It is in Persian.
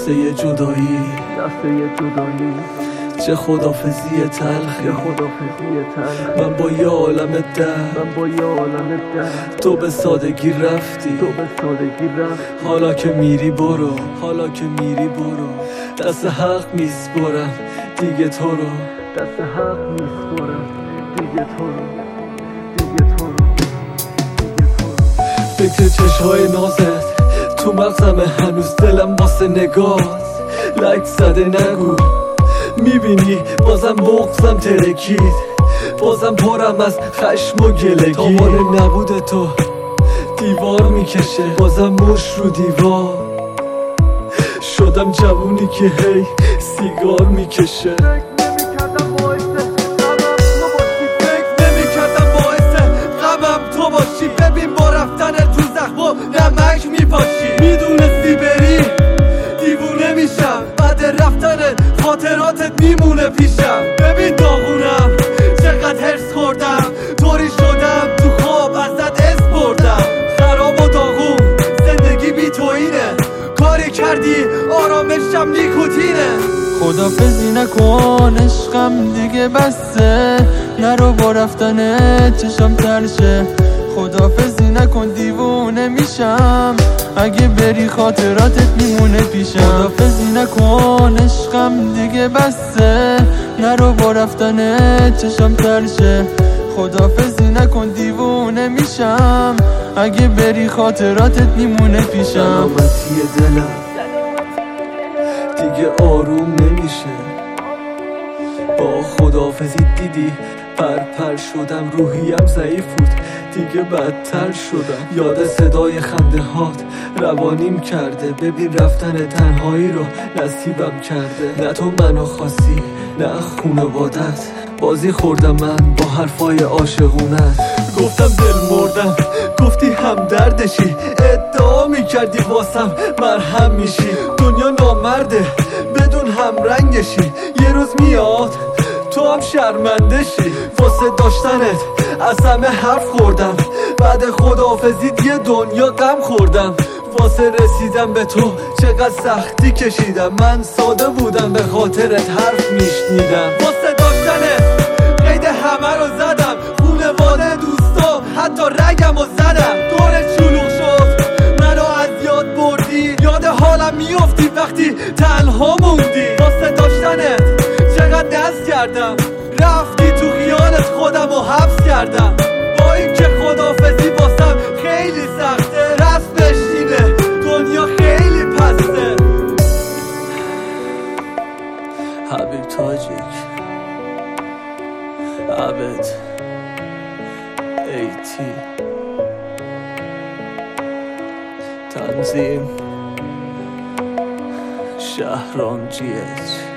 لحظه جدایی چه خدافزی تلخی من با یه عالم درد تو به سادگی رفتی حالا که میری برو دست حق میسپرم دیگه تو رو فکر چشهای نازت تو مغزمه هنوز دلم واسه نگات لک زده نگو میبینی بازم بغضم ترکید بازم پرم از خشم و گلگی تاوان نبود تو دیوار میکشه بازم مش رو دیوار شدم جوونی که هی سیگار میکشه تو باشی ببین با رفتن تو زخمو نمک میپاشی میدونستی بری دیوونه میشم بعد رفتن خاطراتت میمونه پیشم ببین داغونم چقدر هرس خوردم طوری شدم تو خواب ازت اس بردم خراب و داغون زندگی بی تو اینه کاری کردی آرامشم نیکوتینه خدافزی نکن عشقم دیگه بسته نرو با رفتن چشم ترشه خدافزی نکن دیوونه میشم اگه بری خاطراتت میمونه پیشم خدافزی نکن عشقم دیگه بسته نرو با رفتن چشم ترشه خدافزی نکن دیوونه میشم اگه بری خاطراتت میمونه پیشم سلامتی دلم دیگه آروم نمیشه با خدافزی دیدی پر شدم روحیم ضعیف بود دیگه بدتر شدم یاد صدای خنده هات روانیم کرده ببین رفتن تنهایی رو نصیبم کرده نه تو منو خواستی نه خونوادت بازی خوردم من با حرفای عاشقونت گفتم دل مردم گفتی همدردشی ادعا میکردی واسم مرهم میشی دنیا نامرده بدون همرنگشی یه روز میاد تو هم شرمنده شی واسه داشتنت از همه حرف خوردم بعد خداحافظی یه دنیا غم خوردم واسه رسیدم به تو چقدر سختی کشیدم من ساده بودم به خاطرت حرف میشنیدم واسه داشتنت قید همه رو زدم خونواده دوستا حتی رگم رو زدم دورت شلوغ شد منو از یاد بردی یاد حالم میافتی وقتی تنها موندی واسه داشتنت چقدر دست کردم رفتی تو خیالت خودم رو حبس کردم با این که خداحافظی واسم خیلی سخته رسمش اینه دنیا خیلی پسته حبیب تاجیک عبد ایتی تنظیم شهرام GH